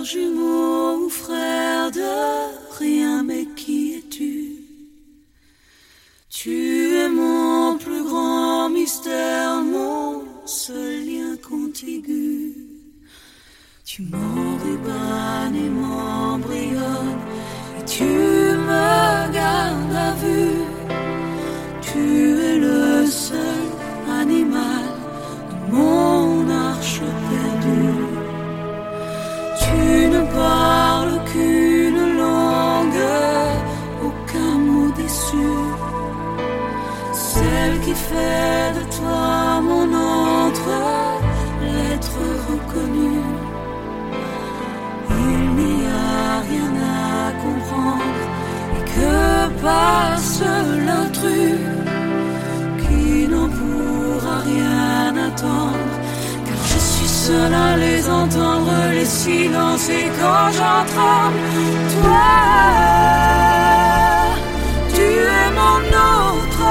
frère jumeau ou frère de rien, mais qui es-tu? Tu es mon plus grand mystère, mon seul lien contigu. Tu m'enrubans et m'embrayonnes, et tu me gardes à vue. Tu es le seul animal de mon arche perdue. Tu ne parles qu'une langue, aucun mot déçu. Celle qui fait de toi mon autre, l'être reconnu. Il n'y a rien à comprendre, et que passe l'intrus qui n'en pourra rien attendre, car je suis seul à les entendre, les silences, et quand j'en tremble, toi, tu es mon autre.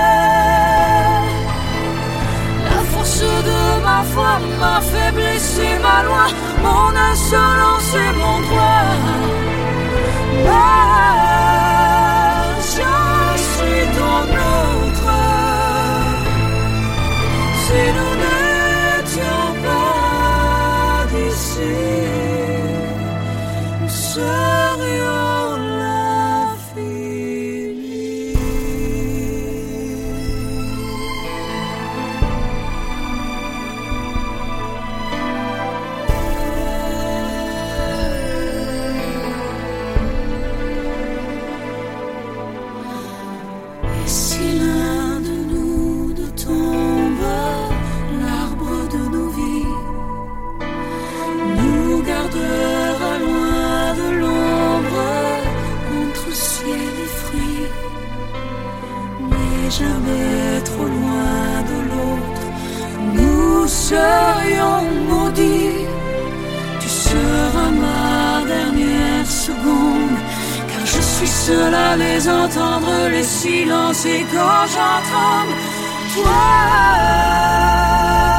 La force de ma foi, ma faiblesse et ma loi, mon insolence et mon droit. Je suis ton autre. Si nous n'étions pas d'ici, nous serions l'infini. Et si l'un de nous ne tombe, l'arbre de nos vies nous gardera loin de l'ombre, entre ciel et fruits, mais jamais trop loin de l'autre. Nous serions maudits. Tu seras ma dernière seconde, car je suis seul à les entendre, les silences, et quand j'entends toi,